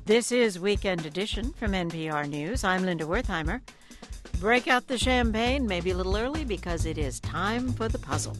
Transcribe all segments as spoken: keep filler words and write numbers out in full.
This is Weekend Edition from N P R News. I'm Linda Wertheimer. Break out the champagne, maybe a little early, because it is time for the puzzle.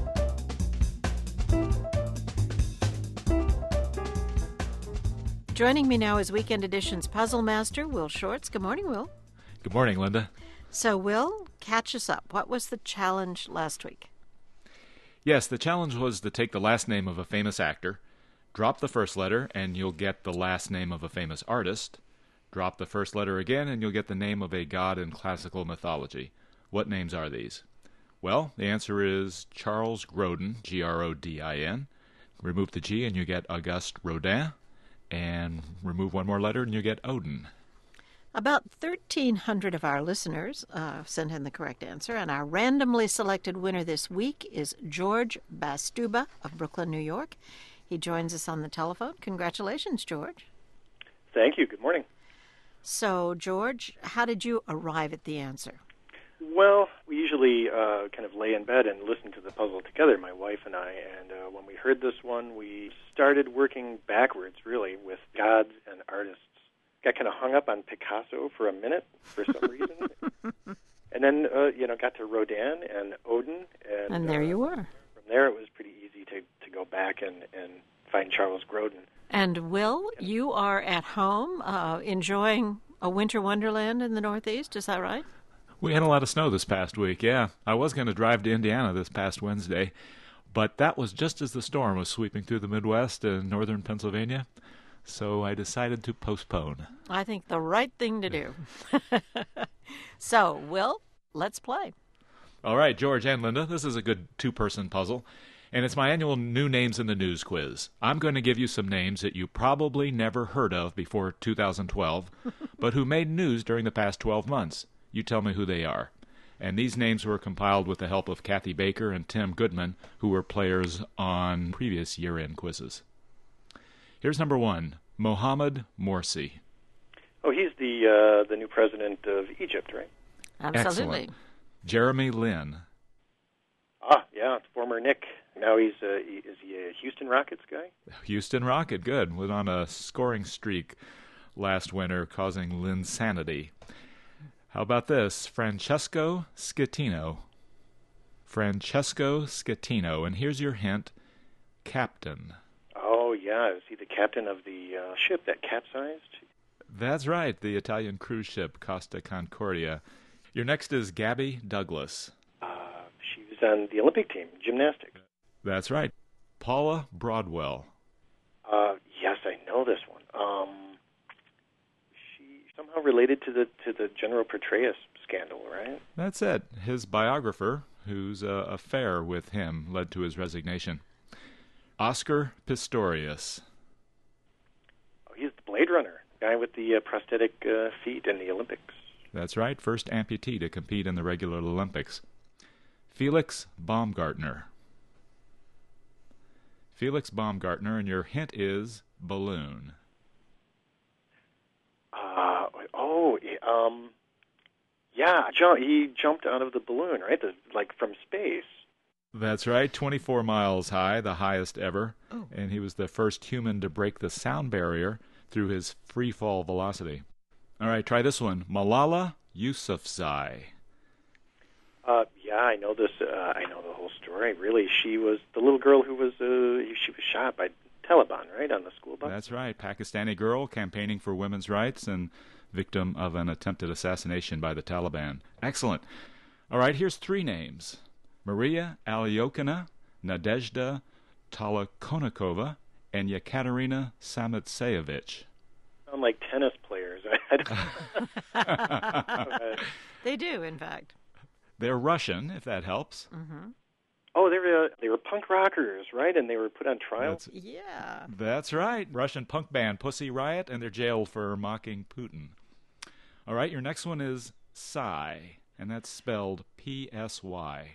Joining me now is Weekend Edition's puzzle master, Will Shorts. Good morning, Will. Good morning, Linda. So, Will, catch us up. What was the challenge last week? Yes, the challenge was to take the last name of a famous actor, drop the first letter, and you'll get the last name of a famous artist. Drop the first letter again, and you'll get the name of a god in classical mythology. What names are these? Well, the answer is Charles Grodin, G R O D I N. Remove the G, and you get Auguste Rodin. And remove one more letter, and you get Odin. About thirteen hundred of our listeners uh, sent in the correct answer, and our randomly selected winner this week is George Bastuba of Brooklyn, New York. He joins us on the telephone. Congratulations, George. Thank you. Good morning. So, George, how did you arrive at the answer? Well, we usually uh, kind of lay in bed and listen to the puzzle together, my wife and I, and uh, when we heard this one, we started working backwards, really, with gods and artists. Got kind of hung up on Picasso for a minute, for some reason, and then, uh, you know, got to Rodin and Odin. And, and there uh, you were. From there, it was pretty easy to, to go back and, and find Charles Grodin. And, Will, you are at home uh, enjoying a winter wonderland in the Northeast, is that right? We had a lot of snow this past week, yeah. I was going to drive to Indiana this past Wednesday, but that was just as the storm was sweeping through the Midwest and northern Pennsylvania, so I decided to postpone. I think the right thing to do. So, Will, let's play. All right, George and Linda, this is a good two-person puzzle, and it's my annual New Names in the News quiz. I'm going to give you some names that you probably never heard of before two thousand twelve, but who made news during the past twelve months. You tell me who they are. And these names were compiled with the help of Kathy Baker and Tim Goodman, who were players on previous year-end quizzes. Here's number one, Mohamed Morsi. Oh, he's the uh, the new president of Egypt, right? Absolutely. Excellent. Jeremy Lin. Ah, yeah, former Knick. Now he's, uh, he, is he a Houston Rockets guy? Houston Rocket, good. Was on a scoring streak last winter, causing Linsanity. How about this? Francesco Schettino. Francesco Schettino. And here's your hint, captain. Oh, yeah. Is he the captain of the uh, ship that capsized? That's right, the Italian cruise ship Costa Concordia. Your next is Gabby Douglas. Uh, she was on the Olympic team, gymnastics. That's right. Paula Broadwell. Uh, yes, I know this one. Um, she somehow related to the to the General Petraeus scandal, right? That's it. His biographer, whose uh, affair with him led to his resignation. Oscar Pistorius. Oh, he's the Blade Runner, guy with the uh, prosthetic uh, feet in the Olympics. That's right, first amputee to compete in the regular Olympics. Felix Baumgartner. Felix Baumgartner, and your hint is balloon. Uh, oh, um, yeah, he jumped out of the balloon, right? The, like from space. That's right, twenty-four miles high, the highest ever, oh. and he was the first human to break the sound barrier through his free fall velocity. All right, try this one. Malala Yousafzai. Uh, yeah, I know this. Uh, I know the whole story. Really, she was the little girl who was uh, she was shot by Taliban, right, on the school bus. That's right, Pakistani girl campaigning for women's rights and victim of an attempted assassination by the Taliban. Excellent. All right, here's three names: Maria Alyokina, Nadezhda Tolokonikova, and Yekaterina Samutsevich. Sound like tennis players. I They do, in fact. They're Russian, if that helps. Mm-hmm. Oh, they were uh, they were punk rockers, right? And they were put on trial. That's, Yeah. That's right. Russian punk band Pussy Riot, and they're jailed for mocking Putin. All right, your next one is Psy, and that's spelled P S Y.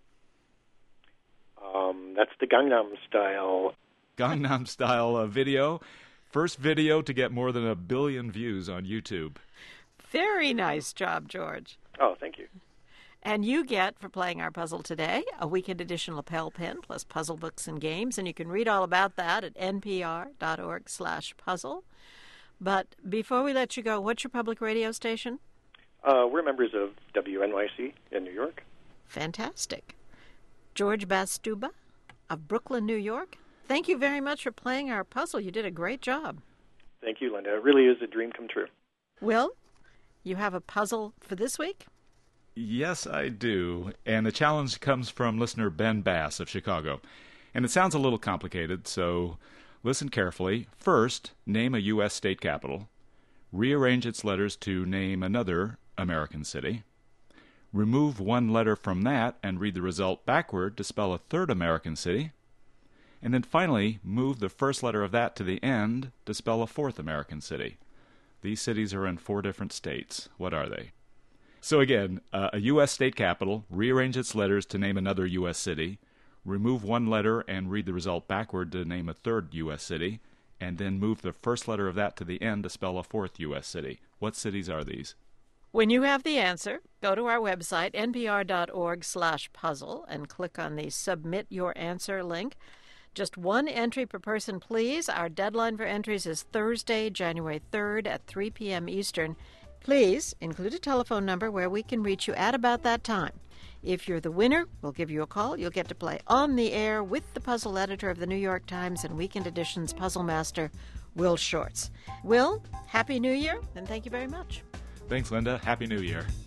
Um, that's the Gangnam Style. Gangnam Style uh, video. First video to get more than a billion views on YouTube. Very nice job, George. Oh, thank you. And you get, for playing our puzzle today, a weekend edition lapel pin plus puzzle books and games. And you can read all about that at npr.org slash puzzle. But before we let you go, what's your public radio station? Uh, we're members of W N Y C in New York. Fantastic. George Bastuba of Brooklyn, New York, thank you very much for playing our puzzle. You did a great job. Thank you, Linda. It really is a dream come true. Will, you have a puzzle for this week? Yes, I do. And the challenge comes from listener Ben Bass of Chicago. And it sounds a little complicated, so listen carefully. First, name a U S state capital. Rearrange its letters to name another American city. Remove one letter from that and read the result backward to spell a third American city. And then finally, move the first letter of that to the end to spell a fourth American city. These cities are in four different states. What are they? So again, uh, a U S state capital, rearrange its letters to name another U S city, remove one letter and read the result backward to name a third U S city, and then move the first letter of that to the end to spell a fourth U S city. What cities are these? When you have the answer, go to our website, n p r dot org slash puzzle, and click on the Submit Your Answer link. Just one entry per person, please. Our deadline for entries is Thursday, January third at three p.m. Eastern. Please include a telephone number where we can reach you at about that time. If you're the winner, we'll give you a call. You'll get to play on the air with the puzzle editor of the New York Times and Weekend Edition's puzzle master, Will Shortz. Will, Happy New Year, and thank you very much. Thanks, Linda. Happy New Year.